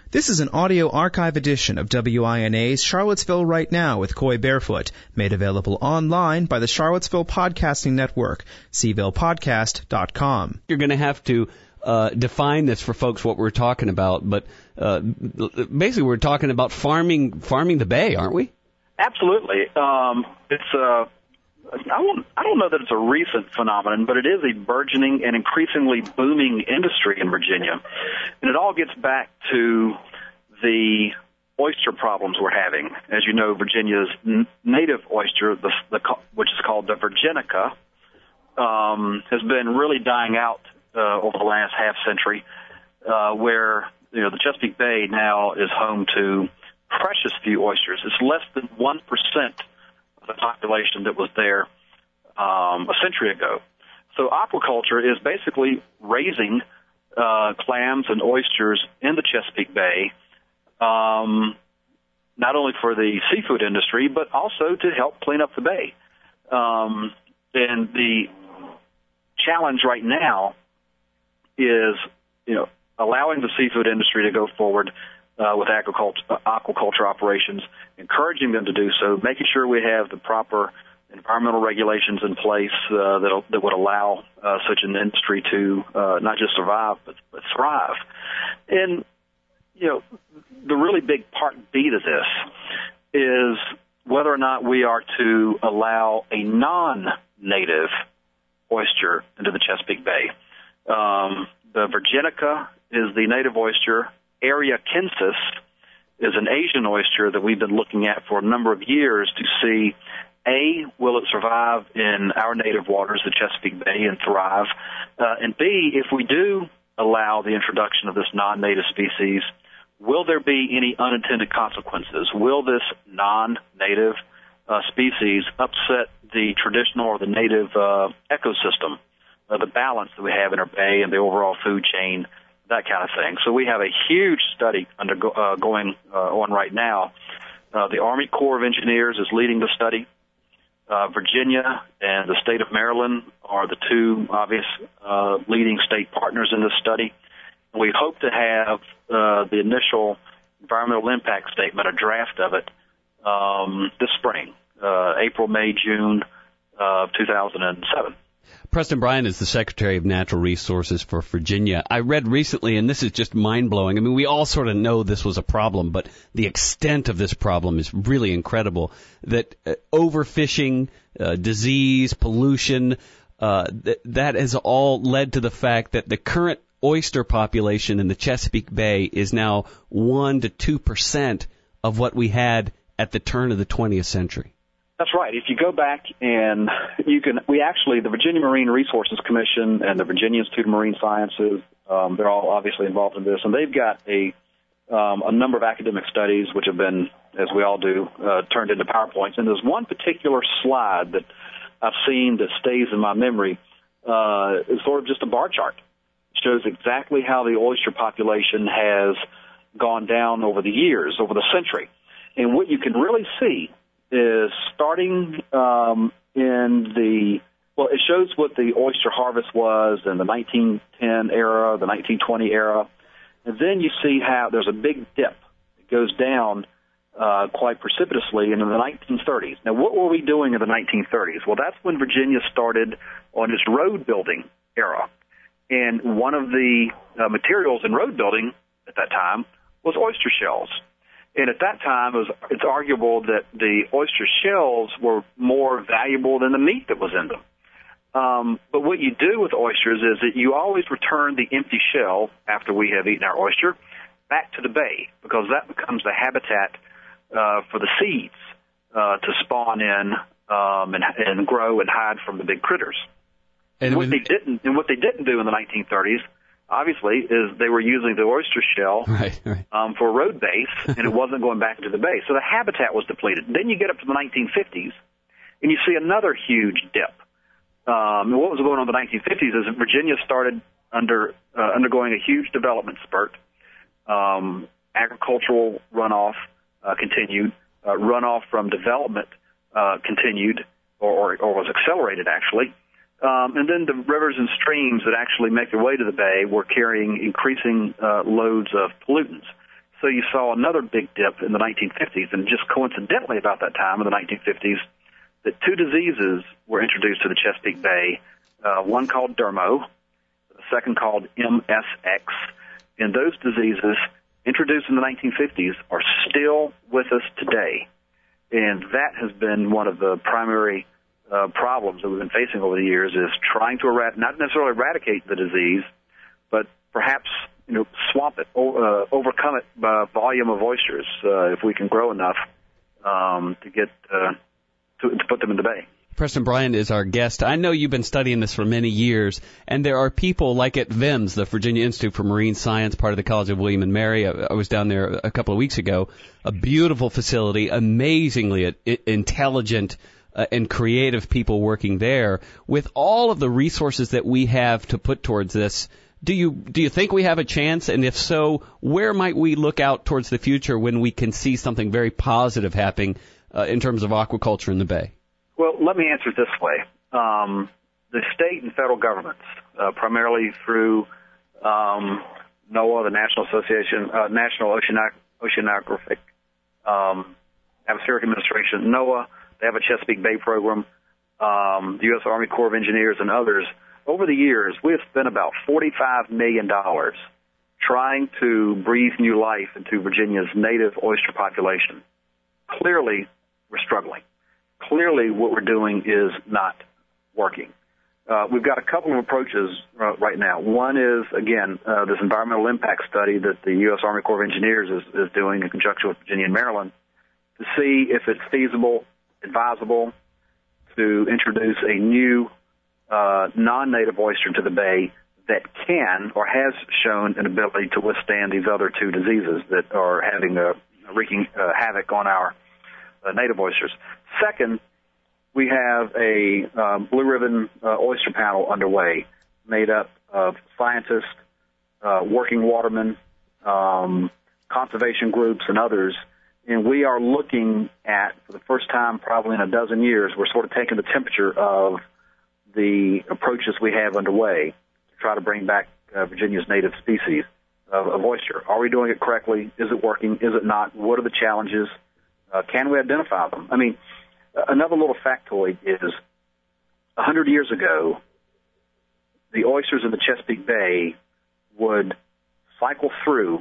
This is an audio archive edition of WINA's Charlottesville Right Now with Coy Barefoot, made available online by the Charlottesville Podcasting Network, cvillePodcast.com. You're going to have to define this for folks what we're talking about, but basically we're talking about farming the bay, aren't we? Absolutely. I don't know that it's a recent phenomenon, but it is a burgeoning and increasingly booming industry in Virginia. And it all gets back to the oyster problems we're having. As you know, Virginia's native oyster, which is called the Virginica, has been really dying out over the last half century, where the Chesapeake Bay now is home to precious few oysters. It's less than 1% of the population that was there a century ago. So aquaculture is basically raising clams and oysters in the Chesapeake Bay, not only for the seafood industry, but also to help clean up the bay. And the challenge right now is, allowing the seafood industry to go forward with aquaculture operations, encouraging them to do so, making sure we have the proper environmental regulations in place that would allow such an industry to not just survive but thrive. And the really big part B to this is whether or not we are to allow a non-native oyster into the Chesapeake Bay. The Virginica is the native oyster. Ariakensis is an Asian oyster that we've been looking at for a number of years to see, A, will it survive in our native waters, the Chesapeake Bay, and thrive? And B, if we do allow the introduction of this non-native species, will there be any unintended consequences? Will this non-native species upset the traditional or the native ecosystem, the balance that we have in our bay and the overall food chain, that kind of thing? So we have a huge study going on right now. The Army Corps of Engineers is leading the study. Virginia and the state of Maryland are the two obvious leading state partners in this study. We hope to have the initial environmental impact statement, a draft of it, this spring, April, May, June of 2007. Preston Bryan is the Secretary of Natural Resources for Virginia. I read recently, and this is just mind-blowing. I mean, we all sort of know this was a problem, but the extent of this problem is really incredible, that overfishing, disease, pollution, that has all led to the fact that the current oyster population in the Chesapeake Bay is now 1 to 2% of what we had at the turn of the 20th century. That's right. If you go back and the Virginia Marine Resources Commission and the Virginia Institute of Marine Sciences, they're all obviously involved in this, and they've got a number of academic studies which have been, as we all do, turned into PowerPoints. And there's one particular slide that I've seen that stays in my memory. It's sort of just a bar chart. It shows exactly how the oyster population has gone down over the years, over the century. And what you can really see is starting it shows what the oyster harvest was in the 1910 era, the 1920 era, and then you see how there's a big dip. It goes down quite precipitously in the 1930s. Now, what were we doing in the 1930s? Well, that's when Virginia started on its road building era, and one of the materials in road building at that time was oyster shells. And at that time, it's arguable that the oyster shells were more valuable than the meat that was in them. But what you do with oysters is that you always return the empty shell after we have eaten our oyster back to the bay, because that becomes the habitat for the seeds to spawn in and grow and hide from the big critters. And what they didn't do in the 1930s, obviously, is they were using the oyster shell for a road base, and it wasn't going back into the bay. So the habitat was depleted. Then you get up to the 1950s, and you see another huge dip. And what was going on in the 1950s is that Virginia started undergoing a huge development spurt. Agricultural runoff continued. Runoff from development continued, or was accelerated, actually. And then the rivers and streams that actually make their way to the bay were carrying increasing loads of pollutants. So you saw another big dip in the 1950s, and just coincidentally about that time in the 1950s, that two diseases were introduced to the Chesapeake Bay, one called dermo, the second called MSX. And those diseases, introduced in the 1950s, are still with us today. And that has been one of the primary problems that we've been facing over the years, is trying to not necessarily eradicate the disease, but perhaps swamp it, overcome it by volume of oysters, if we can grow enough to get to put them in the bay. Preston Bryant is our guest. I know you've been studying this for many years, and there are people like at VIMS, the Virginia Institute for Marine Science, part of the College of William and Mary. I was down there a couple of weeks ago. A beautiful facility, amazingly intelligent and creative people working there. With all of the resources that we have to put towards this, do you think we have a chance? And if so, where might we look out towards the future when we can see something very positive happening in terms of aquaculture in the Bay? Well, let me answer it this way. The state and federal governments, primarily through NOAA, the National Oceanographic Atmospheric Administration, NOAA, they have a Chesapeake Bay program, the U.S. Army Corps of Engineers, and others. Over the years, we have spent about $45 million trying to breathe new life into Virginia's native oyster population. Clearly, we're struggling. Clearly, what we're doing is not working. We've got a couple of approaches right now. One is, again, this environmental impact study that the U.S. Army Corps of Engineers is doing in conjunction with Virginia and Maryland to see if it's feasible, advisable to introduce a new non-native oyster to the bay that can or has shown an ability to withstand these other two diseases that are wreaking havoc on our native oysters. Second, we have a Blue Ribbon oyster panel underway, made up of scientists, working watermen, conservation groups, and others. And we are looking at, for the first time probably in a dozen years, we're sort of taking the temperature of the approaches we have underway to try to bring back Virginia's native species of oyster. Are we doing it correctly? Is it working? Is it not? What are the challenges? Can we identify them? I mean, another little factoid is 100 years ago, the oysters in the Chesapeake Bay would cycle through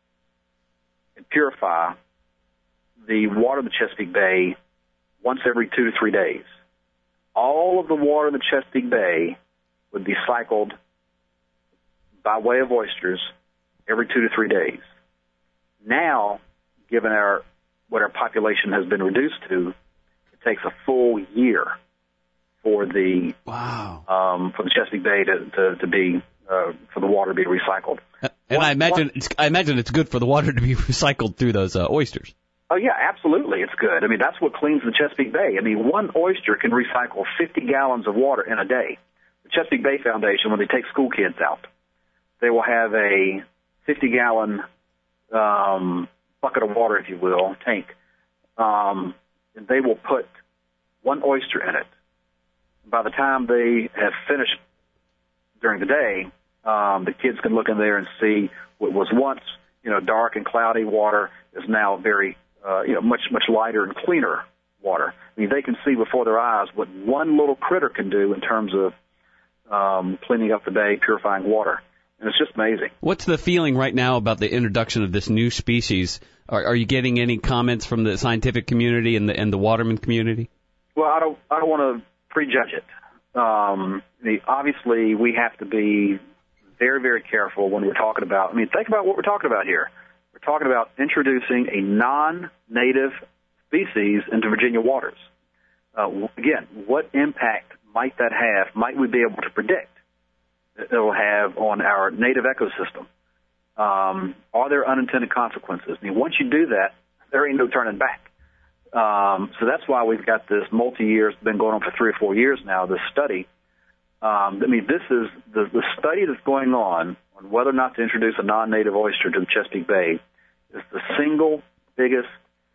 and purify the water in the Chesapeake Bay once every 2 to 3 days. All of the water in the Chesapeake Bay would be cycled by way of oysters every 2 to 3 days. Now, given what our population has been reduced to, it takes a full year for the Chesapeake Bay to be for the water to be recycled. And I imagine it's good for the water to be recycled through those oysters. Oh yeah, absolutely, it's good. I mean, that's what cleans the Chesapeake Bay. I mean, one oyster can recycle 50 gallons of water in a day. The Chesapeake Bay Foundation, when they take school kids out, they will have a 50-gallon bucket of water, if you will, tank, and they will put one oyster in it. By the time they have finished during the day, the kids can look in there and see what was once, dark and cloudy water is now very, much lighter and cleaner water. I mean, they can see before their eyes what one little critter can do in terms of cleaning up the bay, purifying water. And it's just amazing. What's the feeling right now about the introduction of this new species? Are you getting any comments from the scientific community and the waterman community? Well, I don't want to prejudge it. Obviously, we have to be very, very careful when we're talking about. I mean, think about what we're talking about here. We're talking about introducing a non-native species into Virginia waters. Again, what impact might that have? Might we be able to predict that it will have on our native ecosystem? Are there unintended consequences? I mean, once you do that, there ain't no turning back. So that's why we've got this multi-year, it's been going on for 3 or 4 years now, this study. This is the study that's going on whether or not to introduce a non-native oyster to the Chesapeake Bay is the single biggest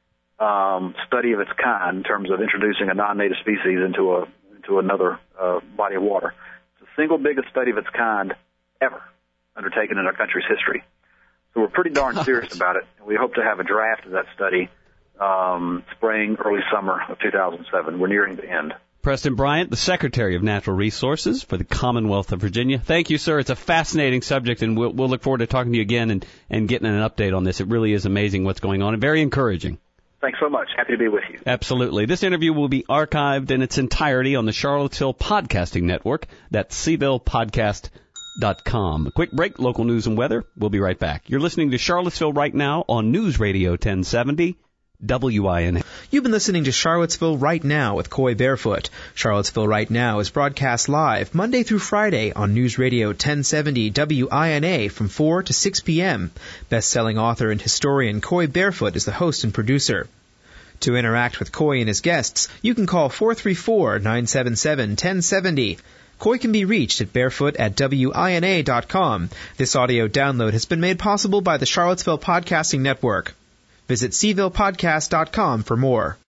study of its kind in terms of introducing a non-native species into another body of water. It's the single biggest study of its kind ever undertaken in our country's history. So we're pretty darn serious about it. We hope to have a draft of that study spring, early summer of 2007. We're nearing the end. Preston Bryant, the Secretary of Natural Resources for the Commonwealth of Virginia. Thank you, sir. It's a fascinating subject, and we'll look forward to talking to you again and getting an update on this. It really is amazing what's going on and very encouraging. Thanks so much. Happy to be with you. Absolutely. This interview will be archived in its entirety on the Charlottesville Podcasting Network. That's CVillePodcast.com. A quick break, local news and weather. We'll be right back. You're listening to Charlottesville Right Now on News Radio 1070. WINA. You've been listening to Charlottesville Right Now with Coy Barefoot. Charlottesville Right Now is broadcast live Monday through Friday on News Radio 1070 WINA from 4 to 6 p.m. Best-selling author and historian Coy Barefoot is the host and producer. To interact with Coy and his guests, you can call 434-977-1070. Coy can be reached at barefoot@wina.com. This audio download has been made possible by the Charlottesville Podcasting Network. Visit CVillePodcast.com for more.